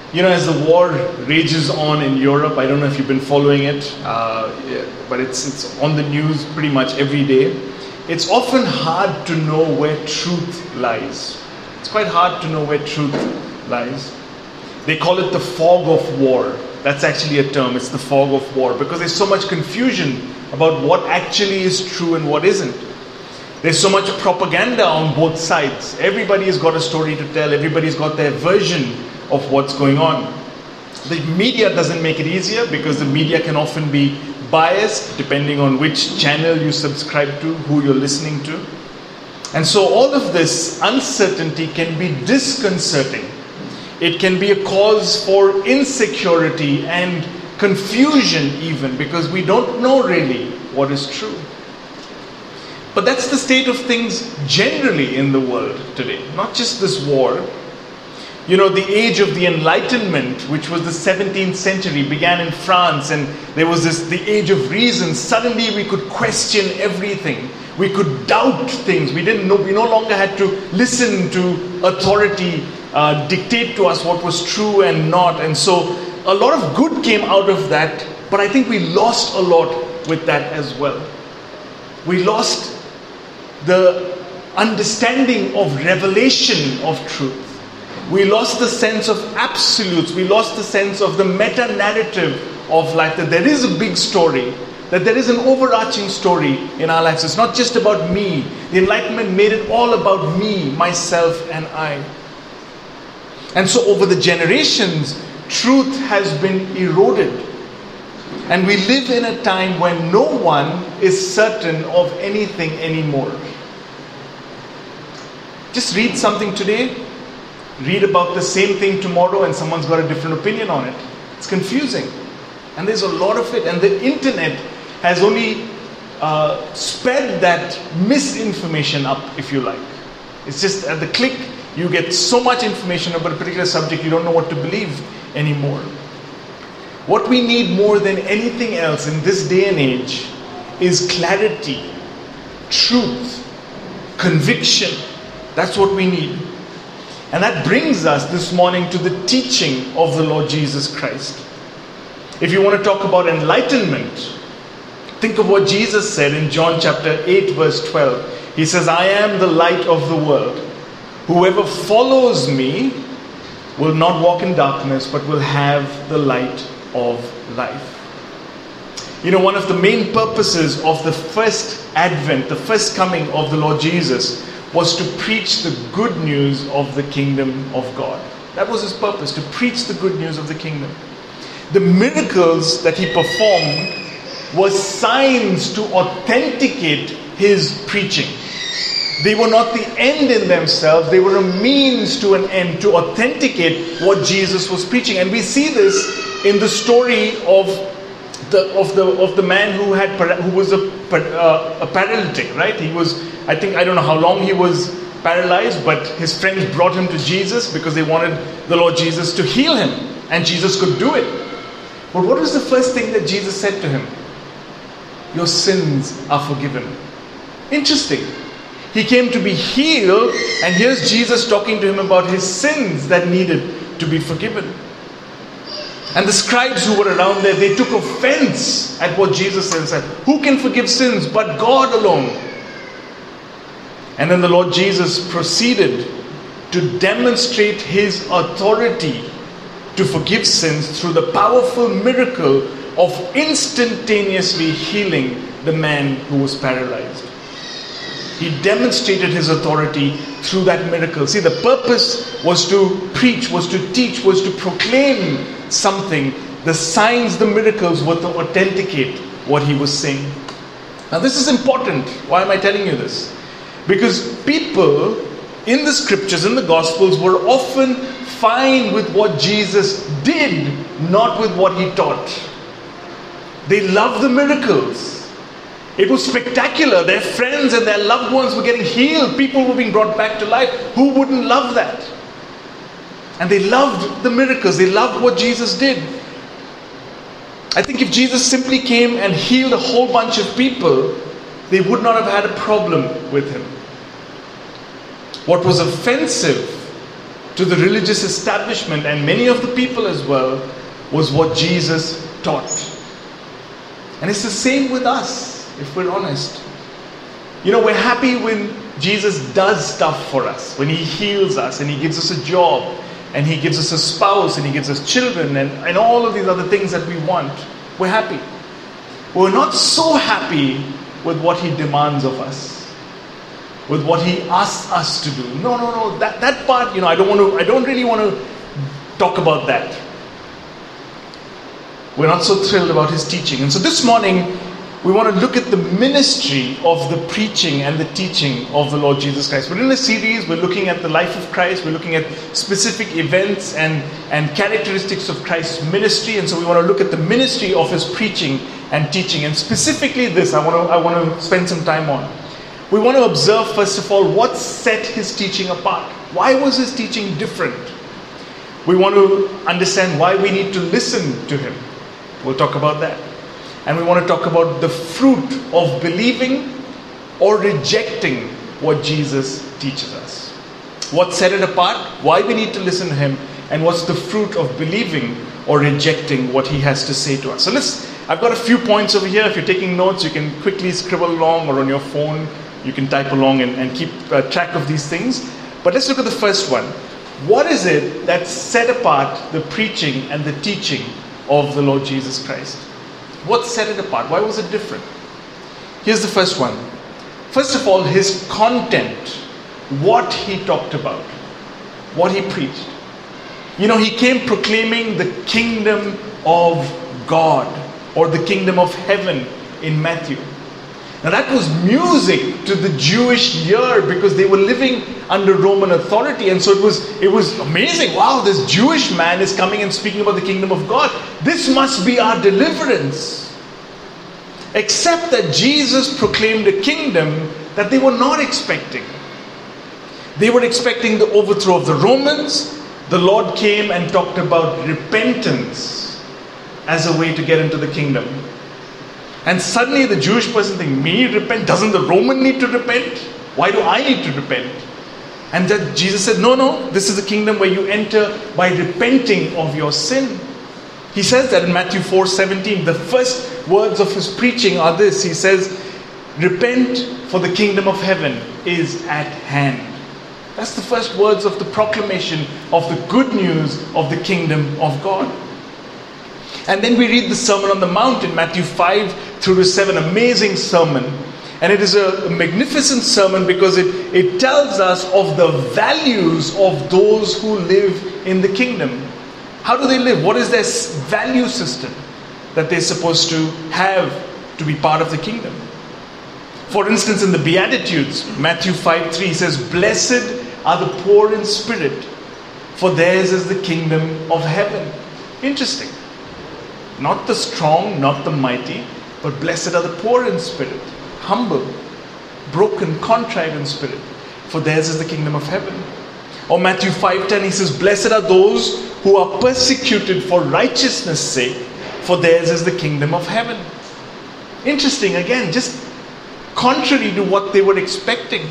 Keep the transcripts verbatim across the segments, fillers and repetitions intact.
You know, as the war rages on in Europe, I don't know if you've been following it, uh, yeah, but it's, it's on the news pretty much every day. It's often hard to know where truth lies. It's quite hard to know where truth lies. They call it the fog of war. That's actually a term. It's the fog of war, because there's so much confusion about what actually is true and what isn't. There's so much propaganda on both sides. Everybody's got a story to tell. Everybody's got their version of what's going on. The media doesn't make it easier, because the media can often be biased depending on which channel you subscribe to, who you're listening to. And so all of this uncertainty can be disconcerting. It can be a cause for insecurity and confusion even, because we don't know really what is true. But that's the state of things generally in the world today, not just this war. You know, the age of the Enlightenment, which was the seventeenth century, began in France, and there was this, the age of reason. Suddenly we could question everything. We could doubt things. We didn't know, we no longer had to listen to authority uh, dictate to us what was true and not. And so a lot of good came out of that, but I think we lost a lot with that as well. We lost the understanding of revelation of truth. We lost the sense of absolutes. We lost the sense of the meta-narrative of life, that there is a big story, that there is an overarching story in our lives. It's not just about me. The Enlightenment made it all about me, myself, and I. And so over the generations, truth has been eroded. And we live in a time when no one is certain of anything anymore. Just read something today, read about the same thing tomorrow, and someone's got a different opinion on it. It's confusing. And there's a lot of it. And the internet has only uh, sped that misinformation up, if you like. It's just at the click, you get so much information about a particular subject, you don't know what to believe anymore. What we need more than anything else in this day and age is clarity, truth, conviction. That's what we need. And that brings us this morning to the teaching of the Lord Jesus Christ. If you want to talk about enlightenment, think of what Jesus said in John chapter eight verse twelve. He says, I am the light of the world. Whoever follows me will not walk in darkness, but will have the light of life. You know, one of the main purposes of the first advent, the first coming of the Lord Jesus, was to preach the good news of the kingdom of God. That was his purpose, to preach the good news of the kingdom. The miracles that he performed were signs to authenticate his preaching. They were not the end in themselves, they were a means to an end, to authenticate what Jesus was preaching. And we see this in the story of the of the of the man who had who was a uh, a paralytic, right? He was, I think, I don't know how long he was paralyzed, but his friends brought him to Jesus because they wanted the Lord Jesus to heal him, and Jesus could do it. But what was the first thing that Jesus said to him? Your sins are forgiven. Interesting. He came to be healed, and here's Jesus talking to him about his sins that needed to be forgiven. And the scribes who were around there, they took offense at what Jesus said and said, who can forgive sins but God alone? And then the Lord Jesus proceeded to demonstrate his authority to forgive sins through the powerful miracle of instantaneously healing the man who was paralyzed. He demonstrated his authority through that miracle. See, the purpose was to preach, was to teach, was to proclaim something. The signs, the miracles were to authenticate what he was saying. Now this is important. Why am I telling you this? Because people in the scriptures, in the gospels, were often fine with what Jesus did, not with what he taught. They loved the miracles. It was spectacular. Their friends and their loved ones were getting healed. People were being brought back to life. Who wouldn't love that? And they loved the miracles. They loved what Jesus did. I think if Jesus simply came and healed a whole bunch of people, they would not have had a problem with him. What was offensive to the religious establishment and many of the people as well was what Jesus taught. And it's the same with us, if we're honest. You know, we're happy when Jesus does stuff for us, when he heals us and he gives us a job and he gives us a spouse and he gives us children and, and all of these other things that we want. We're happy. We're not so happy with what he demands of us, with what he asks us to do. No, no, no. That, that part, you know, I don't want to, I don't really want to talk about that. We're not so thrilled about his teaching. And so this morning, we want to look at the ministry of the preaching and the teaching of the Lord Jesus Christ. We're in a series, we're looking at the life of Christ, we're looking at specific events and, and characteristics of Christ's ministry, and so we want to look at the ministry of his preaching and teaching. And specifically this, I want to, I want to spend some time on. We want to observe, first of all, what set his teaching apart. Why was his teaching different? We want to understand why we need to listen to him. We'll talk about that. And we want to talk about the fruit of believing or rejecting what Jesus teaches us. What set it apart, why we need to listen to him, and what's the fruit of believing or rejecting what he has to say to us. So let's, I've got a few points over here. If you're taking notes, you can quickly scribble along, or on your phone, you can type along and, and keep uh, track of these things. But let's look at the first one. What is it that set apart the preaching and the teaching of the Lord Jesus Christ? What set it apart? Why was it different? Here's the first one. First of all, his content. What he talked about. What he preached. You know, he came proclaiming the kingdom of God, or the kingdom of heaven in Matthew. Now that was music to the Jewish ear, because they were living under Roman authority, and so it was it was amazing. Wow, this Jewish man is coming and speaking about the kingdom of God. This must be our deliverance. Except that Jesus proclaimed a kingdom that they were not expecting. They were expecting the overthrow of the Romans. The Lord came and talked about repentance as a way to get into the kingdom. And suddenly the Jewish person thinks, me repent? Doesn't the Roman need to repent? Why do I need to repent? And that Jesus said, no, no, this is a kingdom where you enter by repenting of your sin. He says that in Matthew four seventeen. The first words of his preaching are this. He says, repent, for the kingdom of heaven is at hand. That's the first words of the proclamation of the good news of the kingdom of God. And then we read the Sermon on the Mount in Matthew five through to seven. Amazing sermon. And it is a magnificent sermon because it, it tells us of the values of those who live in the kingdom. How do they live? What is their value system that they're supposed to have to be part of the kingdom? For instance, in the Beatitudes, Matthew five three says, blessed are the poor in spirit, for theirs is the kingdom of heaven. Interesting. Not the strong, not the mighty, but blessed are the poor in spirit, humble, broken, contrite in spirit, for theirs is the kingdom of heaven. Or Matthew five ten, he says, blessed are those who are persecuted for righteousness' sake, for theirs is the kingdom of heaven. Interesting, again, just contrary to what they were expecting.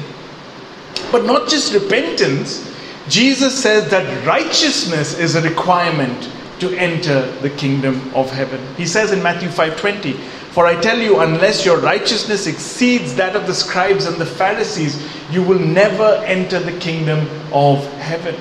But not just repentance. Jesus says that righteousness is a requirement to enter the kingdom of heaven. He says in Matthew five twenty, for I tell you, unless your righteousness exceeds that of the scribes and the Pharisees, you will never enter the kingdom of heaven.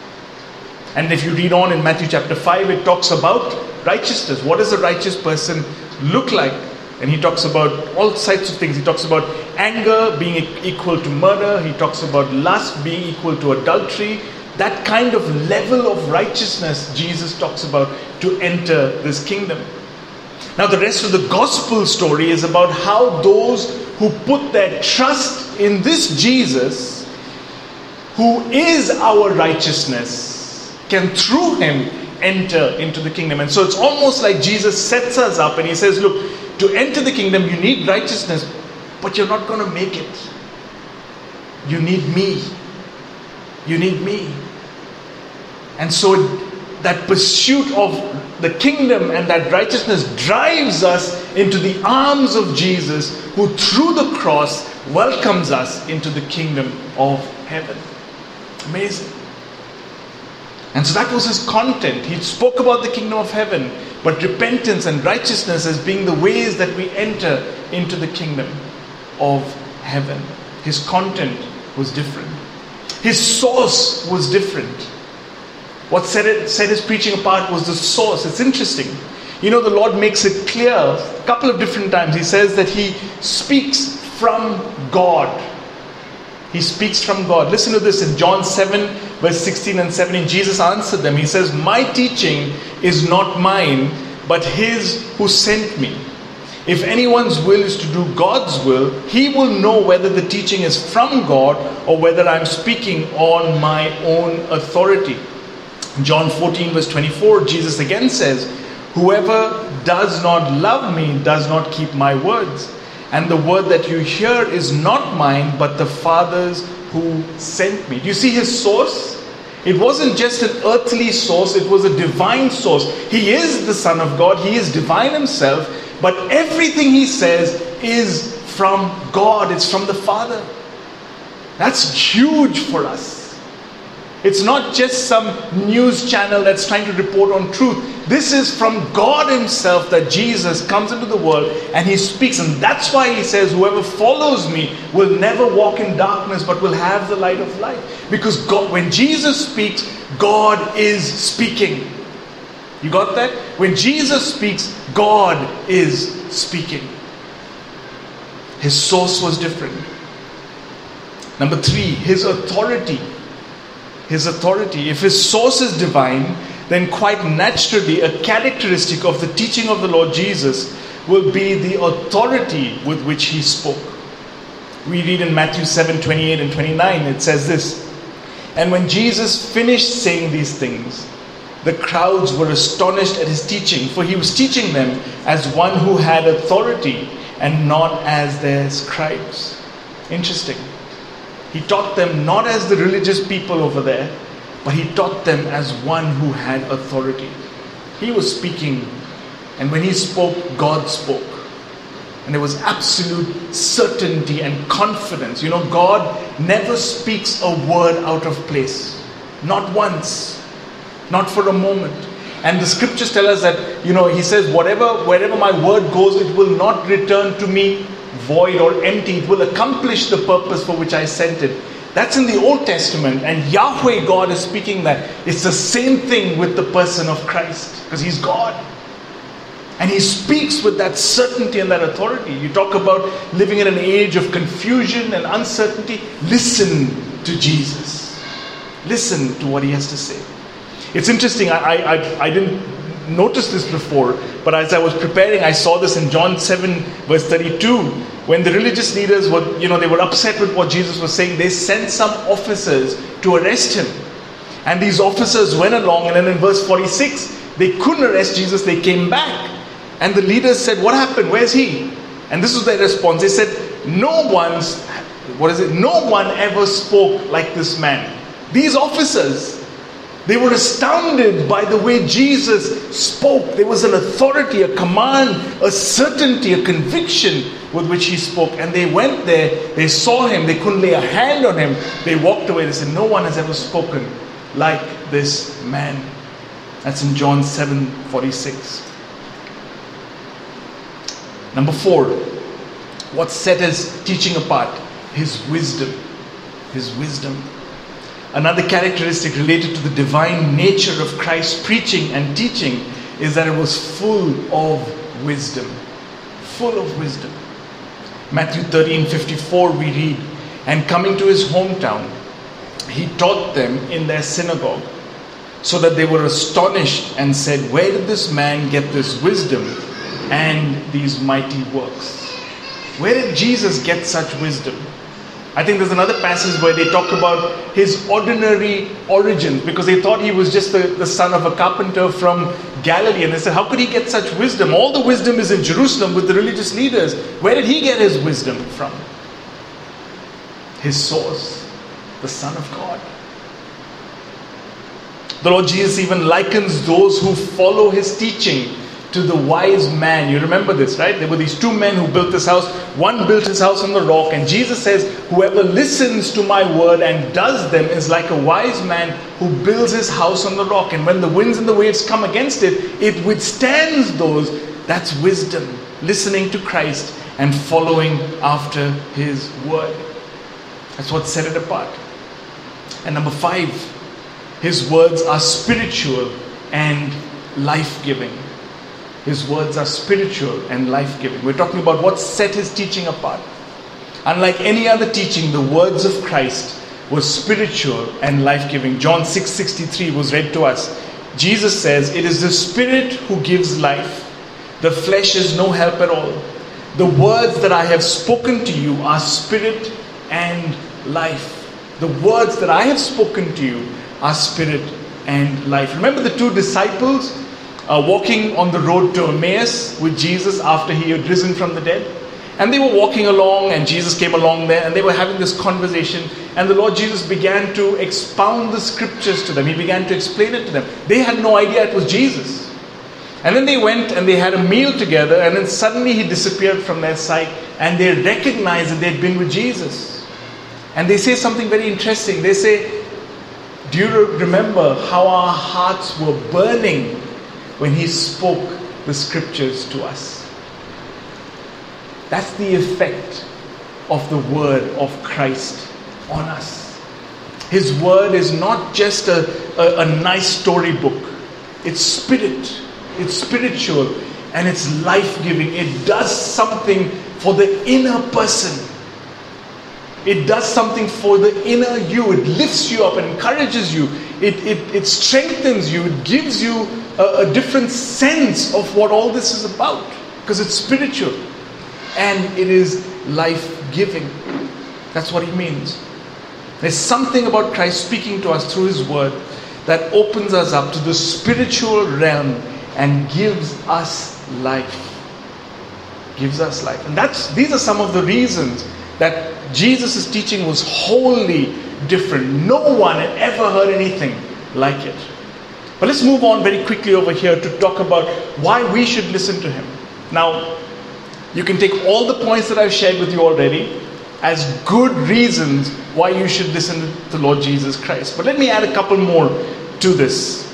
And if you read on in Matthew chapter five, it talks about righteousness. What does a righteous person look like? And he talks about all sides of things. He talks about anger being equal to murder. He talks about lust being equal to adultery. That kind of level of righteousness Jesus talks about to enter this kingdom. Now the rest of the gospel story is about how those who put their trust in this Jesus, who is our righteousness, can through him enter into the kingdom. And so it's almost like Jesus sets us up and he says, look, to enter the kingdom you need righteousness, but you're not going to make it. You need me. You need me. And so that pursuit of the kingdom and that righteousness drives us into the arms of Jesus, who through the cross welcomes us into the kingdom of heaven. Amazing. And so that was his content. He spoke about the kingdom of heaven, but repentance and righteousness as being the ways that we enter into the kingdom of heaven. His content was different. His source was different. What set, it, set his preaching apart was the source. It's interesting. You know, the Lord makes it clear a couple of different times. He says that he speaks from God. He speaks from God. Listen to this in John seven, verse sixteen and seventeen. Jesus answered them. He says, my teaching is not mine, but his who sent me. If anyone's will is to do God's will, he will know whether the teaching is from God or whether I'm speaking on my own authority. John fourteen, verse twenty-four, Jesus again says, whoever does not love me does not keep my words. And the word that you hear is not mine, but the Father's who sent me. Do you see his source? It wasn't just an earthly source, it was a divine source. He is the Son of God, he is divine himself, but everything he says is from God, it's from the Father. That's huge for us. It's not just some news channel that's trying to report on truth. This is from God himself that Jesus comes into the world and he speaks. And that's why he says, whoever follows me will never walk in darkness but will have the light of life. Because God, when Jesus speaks, God is speaking. You got that? When Jesus speaks, God is speaking. His source was different. Number three, his authority. His authority. If his source is divine, then quite naturally a characteristic of the teaching of the Lord Jesus will be the authority with which he spoke. We read in Matthew seven, twenty-eight and twenty-nine, it says this, and when Jesus finished saying these things, the crowds were astonished at his teaching, for he was teaching them as one who had authority and not as their scribes. Interesting. He taught them not as the religious people over there, but he taught them as one who had authority. He was speaking, and when he spoke, God spoke. And there was absolute certainty and confidence. You know, God never speaks a word out of place. Not once. Not for a moment. And the scriptures tell us that, you know, he says, whatever, wherever my word goes, it will not return to me void or empty. It will accomplish the purpose for which I sent it. That's in the Old Testament, and Yahweh God is speaking that. It's the same thing with the person of Christ, because he's God. And he speaks with that certainty and that authority. You talk about living in an age of confusion and uncertainty. Listen to Jesus. Listen to what he has to say. It's interesting, I, I, I didn't notice this before, but as I was preparing, I saw this in John seven, verse thirty-two. When the religious leaders were, you know, they were upset with what Jesus was saying, they sent some officers to arrest him. And these officers went along, and then in verse forty-six, they couldn't arrest Jesus, they came back. And the leaders said, what happened? Where's he? And this was their response. They said, no one's, what is it? No one ever spoke like this man. These officers, they were astounded by the way Jesus spoke. There was an authority, a command, a certainty, a conviction with which he spoke. And they went there, they saw him, they couldn't lay a hand on him. They walked away, they said, no one has ever spoken like this man. That's in John seven forty-six. Number four, what set his teaching apart? His wisdom. His wisdom. Another characteristic related to the divine nature of Christ's preaching and teaching is that it was full of wisdom. Full of wisdom. Matthew thirteen fifty-four we read, and coming to his hometown, he taught them in their synagogue, so that they were astonished and said, where did this man get this wisdom and these mighty works? Where did Jesus get such wisdom? I think there's another passage where they talk about his ordinary origins, because they thought he was just the, the son of a carpenter from Galilee. And they said, how could he get such wisdom? All the wisdom is in Jerusalem with the religious leaders. Where did he get his wisdom from? His source, the Son of God. The Lord Jesus even likens those who follow his teaching to the wise man. You remember this, right? There were these two men who built this house. One built his house on the rock, and Jesus says, whoever listens to my word and does them is like a wise man who builds his house on the rock. And when the winds and the waves come against it, it withstands those. That's wisdom. Listening to Christ and following after his word. That's what set it apart. And number five, his words are spiritual and life-giving. His words are spiritual and life-giving. We're talking about what set his teaching apart. Unlike any other teaching, the words of Christ were spiritual and life-giving. John six sixty-three was read to us. Jesus says, it is the Spirit who gives life. The flesh is no help at all. The words that I have spoken to you are spirit and life. The words that I have spoken to you are spirit and life. Remember the two disciples uh, walking on the road to Emmaus with Jesus after he had risen from the dead? And they were walking along, and Jesus came along there, and they were having this conversation, and the Lord Jesus began to expound the scriptures to them. He began to explain it to them. They had no idea it was Jesus. And then they went and they had a meal together, and then suddenly he disappeared from their sight, and they recognized that they'd been with Jesus. And they say something very interesting. They say, do you remember how our hearts were burning when he spoke the scriptures to us? That's the effect of the word of Christ on us. His word is not just a, a, a nice storybook. It's spirit. It's spiritual and it's life-giving. It does something for the inner person. It does something for the inner you. It lifts you up and encourages you. It, it, it strengthens you. It gives you a, a different sense of what all this is about. Because it's spiritual. And it is life-giving. That's what he means. There's something about Christ speaking to us through his word that opens us up to the spiritual realm and gives us life. Gives us life. And that's these are some of the reasons that Jesus' teaching was wholly different. No one had ever heard anything like it. But let's move on very quickly over here to talk about why we should listen to him. Now, you can take all the points that I've shared with you already as good reasons why you should listen to the Lord Jesus Christ. But let me add a couple more to this.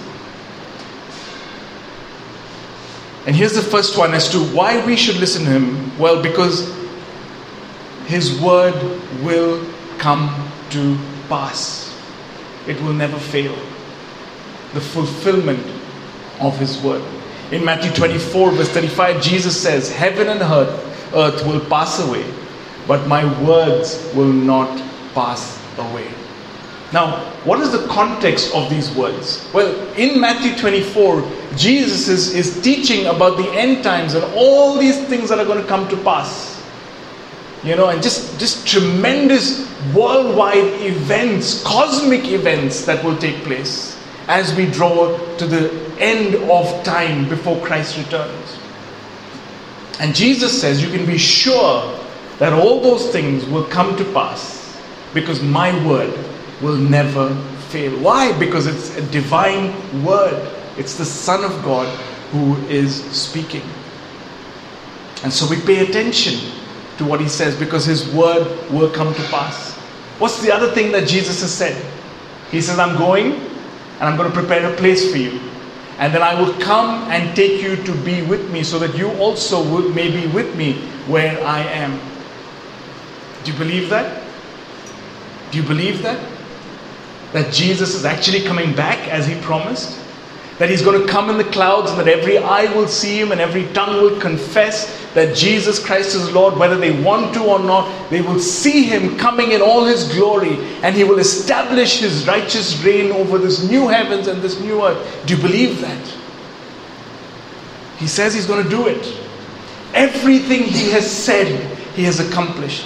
And here's the first one as to why we should listen to him. Well, because his word will come to pass. It will never fail. The fulfillment of his word. In Matthew twenty-four verse thirty-five, Jesus says, heaven and earth, earth will pass away, but my words will not pass away. Now, what is the context of these words? Well, in Matthew twenty-four, Jesus is, is teaching about the end times and all these things that are going to come to pass. You know, and just, just tremendous worldwide events, cosmic events that will take place as we draw to the end of time before Christ returns. And Jesus says you can be sure that all those things will come to pass because my word will never fail. Why? Because it's a divine word. It's the Son of God who is speaking. And so we pay attention to what he says because his word will come to pass. What's the other thing that Jesus has said? He says, I'm going and I'm going to prepare a place for you. And then I will come and take you to be with me so that you also will, may be with me where I am. Do you believe that? Do you believe that? That Jesus is actually coming back as he promised? That he's going to come in the clouds and that every eye will see him and every tongue will confess that Jesus Christ is Lord, whether they want to or not. They will see him coming in all his glory and he will establish his righteous reign over this new heavens and this new earth. Do you believe that? He says he's going to do it. Everything he has said, he has accomplished.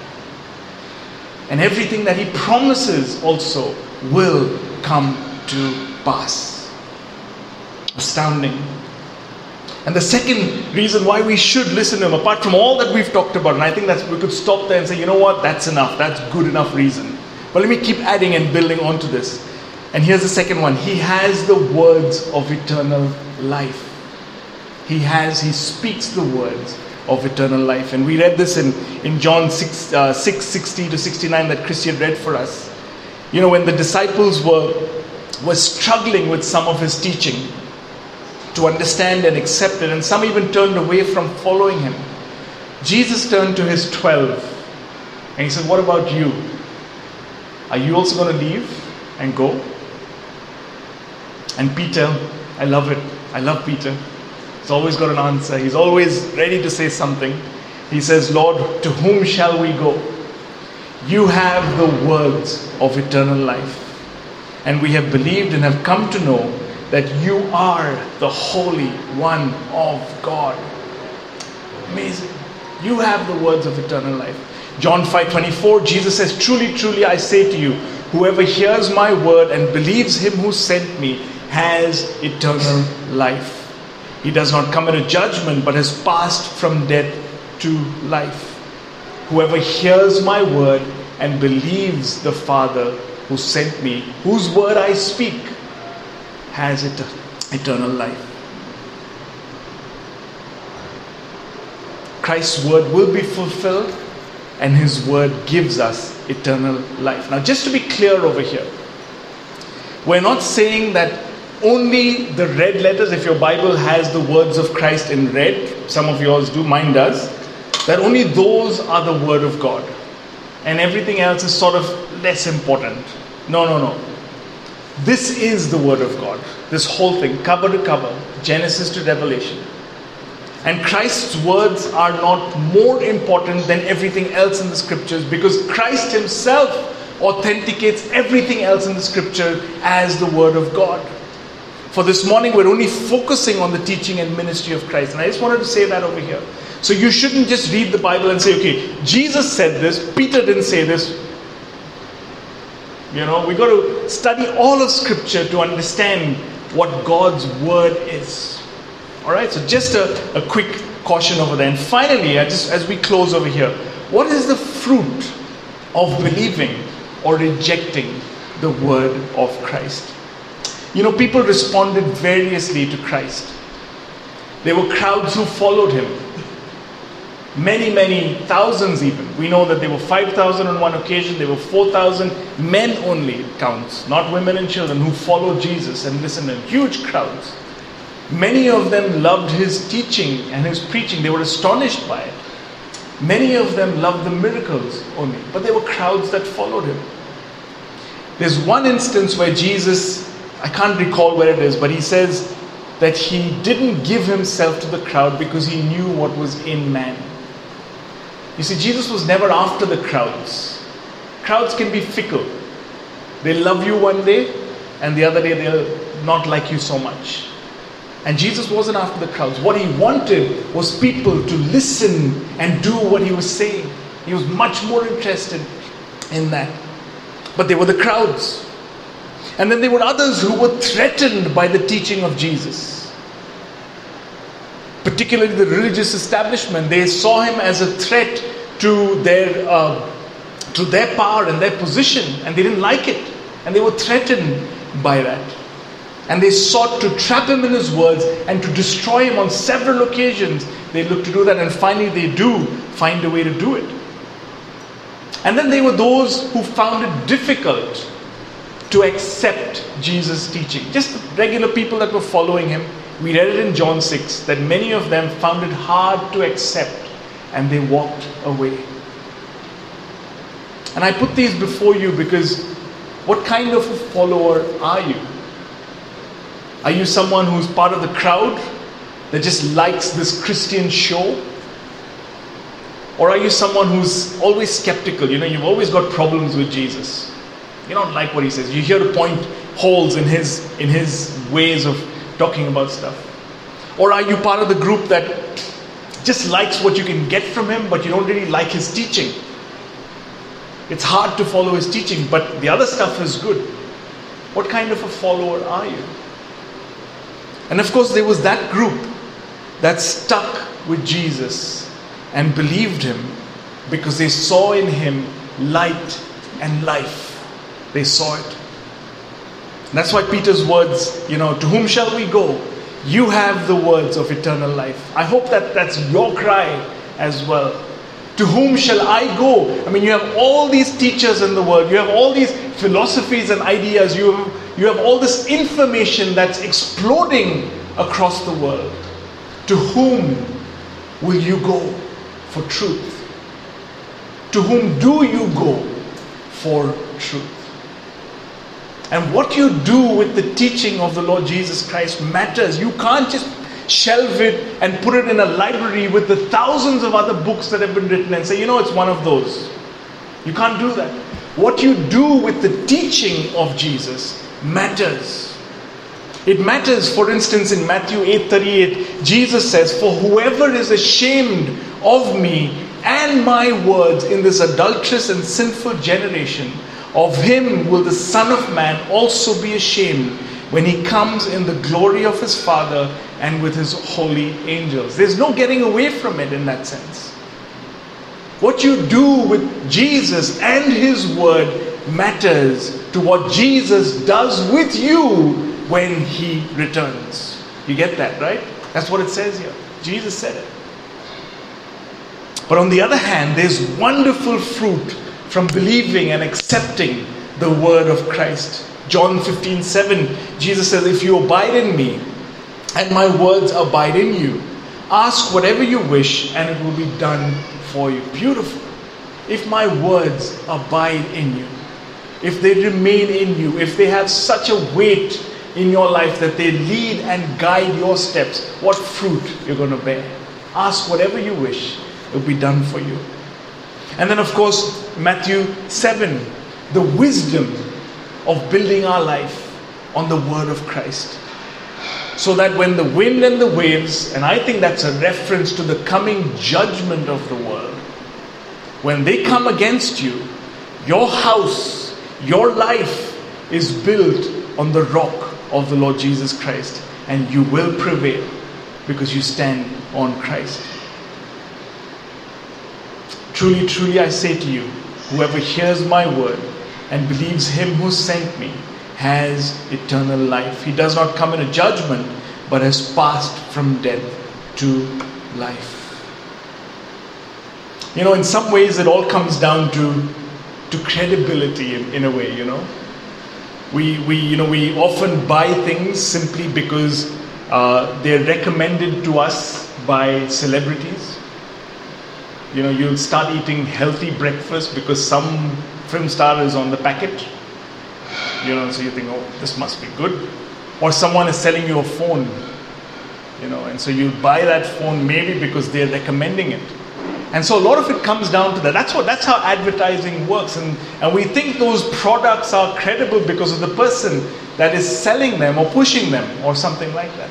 And everything that he promises also will come to pass. Astounding. And the second reason why we should listen to him, apart from all that we've talked about, and I think that's we could stop there and say, you know what, that's enough, that's good enough reason. But let me keep adding and building onto this. And here's the second one. He has the words of eternal life. He has, he speaks the words of eternal life. And we read this in, in John six, uh, six sixty to sixty-nine that Christian read for us. You know, when the disciples were, were struggling with some of his teaching to understand and accept it, and some even turned away from following him, Jesus turned to his twelve and he said, what about you? Are you also going to leave and go? And Peter, I love it. I love Peter. He's always got an answer. He's always ready to say something. He says, Lord, to whom shall we go? You have the words of eternal life. And we have believed and have come to know that you are the Holy One of God. Amazing. You have the words of eternal life. John five twenty-four, Jesus says, truly, truly, I say to you, whoever hears my word and believes him who sent me has eternal life. He does not come into judgment, but has passed from death to life. Whoever hears my word and believes the Father who sent me, whose word I speak, has et- eternal life. Christ's word will be fulfilled, and his word gives us eternal life. Now, just to be clear over here, we're not saying that only the red letters, if your Bible has the words of Christ in red, some of yours do, mine does, that only those are the word of God, and everything else is sort of less important. No, no, no. This is the word of God. This whole thing, cover to cover, Genesis to Revelation. And Christ's words are not more important than everything else in the scriptures, because Christ himself authenticates everything else in the scripture as the word of God. For this morning, we're only focusing on the teaching and ministry of Christ. And I just wanted to say that over here. So you shouldn't just read the Bible and say, okay, Jesus said this, Peter didn't say this. You know, we got to study all of scripture to understand what God's word is. Alright, so just a, a quick caution over there. And finally, I just as we close over here, what is the fruit of believing or rejecting the word of Christ? You know, people responded variously to Christ. There were crowds who followed him. Many, many thousands even. We know that there were five thousand on one occasion. There were four thousand men only, it counts, not women and children, who followed Jesus and listened to him. Huge crowds. Many of them loved his teaching and his preaching. They were astonished by it. Many of them loved the miracles only. But there were crowds that followed him. There's one instance where Jesus, I can't recall where it is, but he says that he didn't give himself to the crowd because he knew what was in man. You see, Jesus was never after the crowds. Crowds can be fickle. They love you one day, and the other day they'll not like you so much. And Jesus wasn't after the crowds. What he wanted was people to listen and do what he was saying. He was much more interested in that. But there were the crowds. And then there were others who were threatened by the teaching of Jesus. Particularly the religious establishment. They saw him as a threat to their, uh, to their power and their position. And they didn't like it. And they were threatened by that. And they sought to trap him in his words and to destroy him on several occasions. They looked to do that, and finally they do find a way to do it. And then there were those who found it difficult to accept Jesus' teaching. Just the regular people that were following him. We read it in John six, that many of them found it hard to accept, and they walked away. And I put these before you because what kind of a follower are you? Are you someone who's part of the crowd that just likes this Christian show? Or are you someone who's always skeptical? You know, you've always got problems with Jesus. You don't like what he says. You hear to point holes in his in his ways of talking about stuff. Or are you part of the group that just likes what you can get from him, but you don't really like his teaching? It's hard to follow his teaching, but the other stuff is good. What kind of a follower are you? And of course, there was that group that stuck with Jesus and believed him because they saw in him light and life. They saw it. And that's why Peter's words, you know, to whom shall we go? you have the words of eternal life. I hope that that's your cry as well. To whom shall I go? I mean, you have all these teachers in the world. You have all these philosophies and ideas. You have, you have all this information that's exploding across the world. To whom will you go for truth? To whom do you go for truth? And what you do with the teaching of the Lord Jesus Christ matters. You can't just shelve it and put it in a library with the thousands of other books that have been written and say, you know, it's one of those. You can't do that. What you do with the teaching of Jesus matters. It matters, for instance, in Matthew eight thirty-eight, Jesus says, for whoever is ashamed of me and my words in this adulterous and sinful generation, of him will the Son of Man also be ashamed when he comes in the glory of his Father and with his holy angels. There's no getting away from it in that sense. What you do with Jesus and his word matters to what Jesus does with you when he returns. You get that, right? That's what it says here. Jesus said it. But on the other hand, there's wonderful fruit from believing and accepting the word of Christ. John fifteen seven, Jesus says, if you abide in me and my words abide in you, ask whatever you wish and it will be done for you. Beautiful. If my words abide in you, if they remain in you, if they have such a weight in your life that they lead and guide your steps, what fruit you're going to bear. Ask whatever you wish, it will be done for you. And then of course, Matthew seven, the wisdom of building our life on the word of Christ. So that when the wind and the waves, and I think that's a reference to the coming judgment of the world, when they come against you, your house, your life is built on the rock of the Lord Jesus Christ, and you will prevail because you stand on Christ. Truly, truly, I say to you, whoever hears my word and believes him who sent me has eternal life. He does not come in a judgment, but has passed from death to life. You know, in some ways it all comes down to, to credibility in, in a way, you know. We, we, you know, we often buy things simply because uh, they're recommended to us by celebrities. You know, you'll start eating healthy breakfast because some film star is on the packet. You know, so you think, oh, this must be good. Or someone is selling you a phone. You know, and so you buy that phone maybe because they're recommending it. And so a lot of it comes down to that. That's what that's how advertising works. And, and we think those products are credible because of the person that is selling them or pushing them or something like that.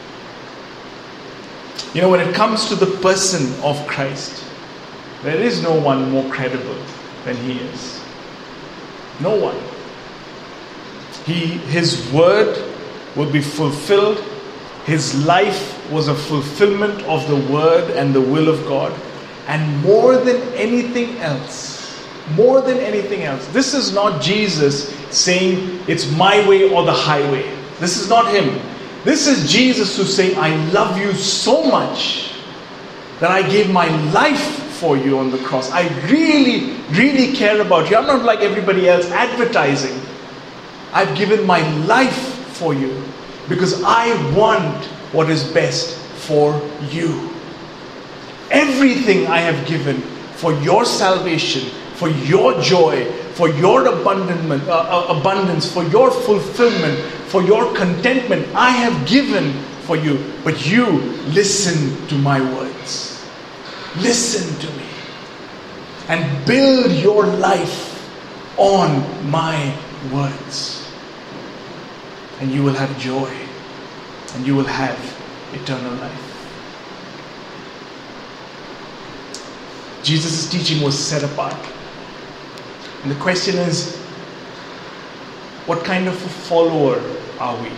You know, when it comes to the person of Christ, there is no one more credible than he is. No one. He, his word will be fulfilled. His life was a fulfillment of the word and the will of God. And more than anything else, more than anything else, this is not Jesus saying it's my way or the highway. This is not him. This is Jesus who's saying, I love you so much that I gave my life for you on the cross. I really, really care about you. I'm not like everybody else advertising. I've given my life for you because I want what is best for you. Everything I have given for your salvation, for your joy, for your abundance, uh, abundance, for your fulfillment, for your contentment, I have given for you. But you listen to my words. Listen to me. And build your life on my words. And you will have joy. And you will have eternal life. Jesus' teaching was set apart. And the question is, what kind of a follower are we?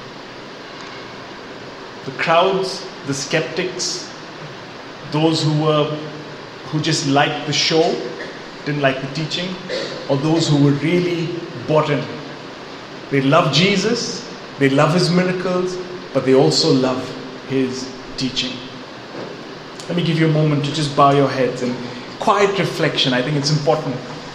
The crowds, the skeptics, those who were who just liked the show, didn't like the teaching, or those who were really bought in. They love Jesus, they love his miracles, but they also love His teaching. Let me give you a moment to just bow your heads and quiet reflection. I think it's important.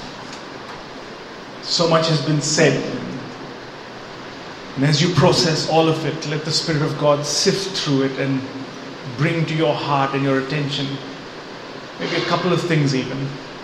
So much has been said. And as you process all of it, let the Spirit of God sift through it and bring to your heart and your attention maybe a couple of things even.